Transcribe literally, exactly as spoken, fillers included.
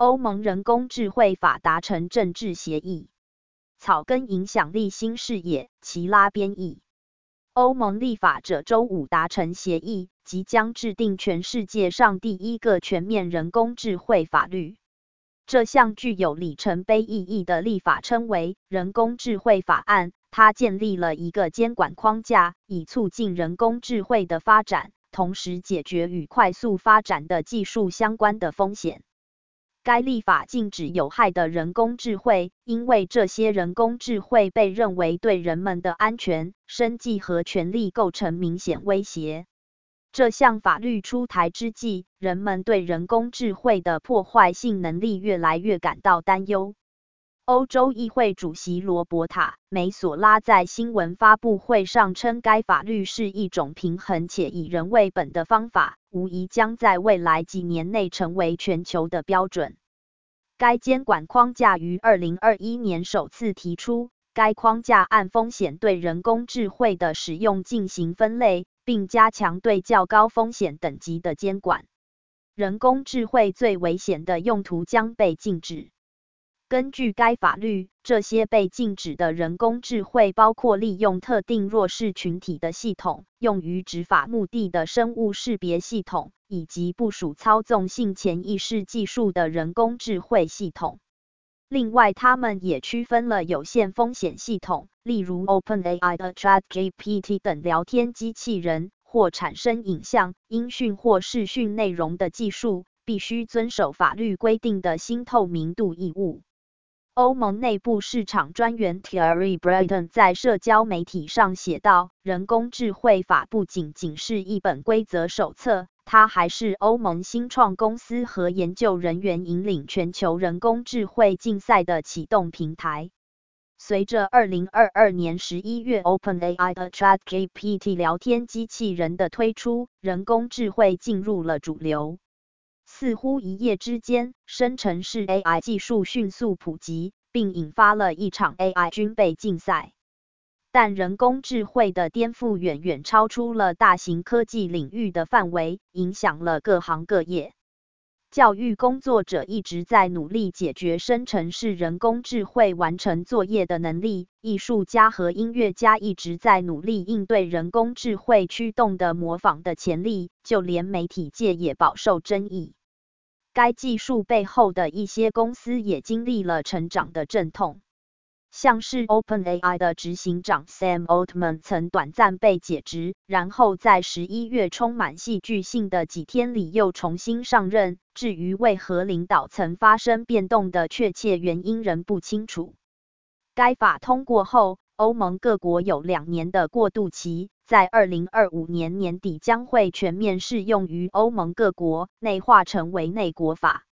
欧盟人工智慧法达成政治协议，草根影响力新视野，齐拉编译。欧盟立法者周五达成协议，即将制定全世界上第一个全面人工智慧法律。这项具有里程碑意义的立法称为人工智慧法案，它建立了一个监管框架，以促进人工智慧的发展，同时解决与快速发展的技术相关的风险。该立法禁止有害的人工智慧，因为这些人工智慧被认为对人们的安全、生计和权利构成明显威胁。这项法律出台之际，人们对人工智慧的破坏性能力越来越感到担忧。欧洲议会主席罗伯塔·梅索拉在新闻发布会上称，该法律是一种平衡且以人为本的方法，无疑将在未来几年内成为全球的标准。该监管框架于二零二一年首次提出，该框架按风险对人工智慧的使用进行分类，并加强对较高风险等级的监管。人工智慧最危险的用途将被禁止。根据该法律，这些被禁止的人工智慧包括利用特定弱势群体的系统、用于执法目的的生物识别系统，以及部署操纵性潜意识技术的人工智慧系统。另外，它们也区分了有限风险系统，例如 OpenAI 的 ChatGPT 等聊天机器人，或产生影像、音讯或视讯内容的技术，必须遵守法律规定的新透明度义务。欧盟内部市场专员 Thierry Breton 在社交媒体上写道，人工智慧法不仅仅是一本规则手册，它还是欧盟新创公司和研究人员引领全球人工智慧竞赛的启动平台。随着二零二二年十一月 OpenAI 的 ChatGPT 聊天机器人的推出，人工智慧进入了主流。似乎一夜之间，生成式 A I 技术迅速普及，并引发了一场 A I 军备竞赛。但人工智慧的颠覆远远超出了大型科技领域的范围，影响了各行各业。教育工作者一直在努力解决生成式人工智慧完成作业的能力，艺术家和音乐家一直在努力应对人工智慧驱动的模仿的潜力，就连媒体界也饱受争议。该技术背后的一些公司也经历了成长的阵痛，像是 OpenAI 的执行长 Sam Altman 曾短暂被解职，然后在十一月充满戏剧性的几天里又重新上任，至于为何领导层发生变动的确切原因仍不清楚。该法通过后，欧盟各国有两年的过渡期，在二零二五年年底将会全面适用于欧盟各国，内化成为内国法。